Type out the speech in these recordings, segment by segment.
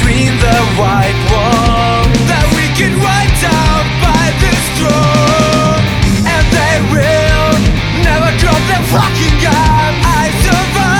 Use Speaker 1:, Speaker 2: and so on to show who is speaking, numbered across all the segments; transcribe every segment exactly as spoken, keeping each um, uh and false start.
Speaker 1: between the white wall that we get wiped out by this throne, and they will never drop their fucking gun. I survive.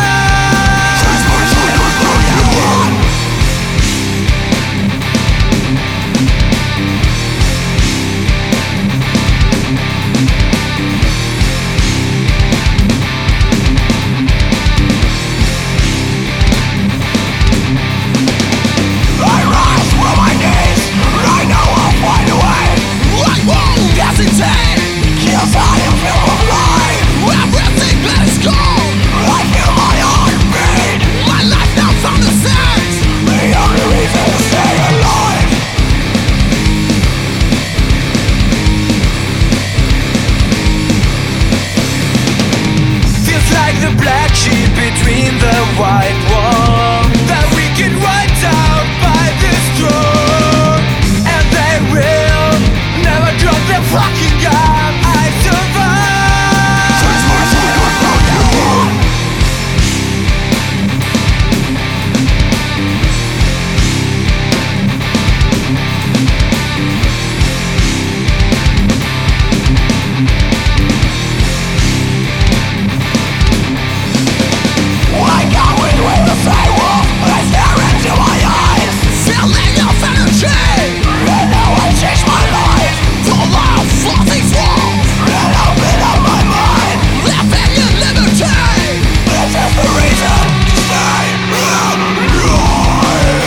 Speaker 2: Kills how you feel alive. Everything that is gone. I feel my heart beat. My life now found the sense. The only reason to stay alive.
Speaker 1: Feels like the black sheep between the white wall that we get wiped out by this throne, and they will never drop their fucking gun. I survive.
Speaker 2: Wake up with with the same wolf. I stare into my eyes, feeling of energy. And now I change my life. The love for these walls. And open up my mind. Living in liberty. This is the reason to stay alive.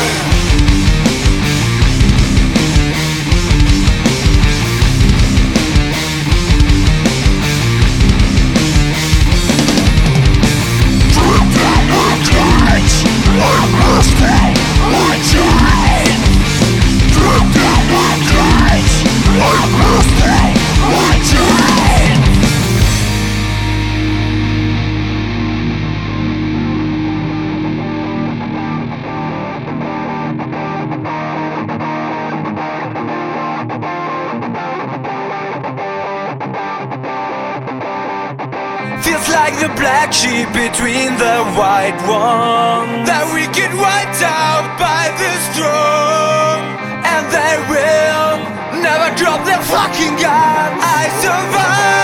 Speaker 2: I must pay my chain. Dripped in my cage. I must pay my chain.
Speaker 1: Feels like the black sheep between the white wall that we get wiped out by this throne, and they will never drop their fucking gun. I survive.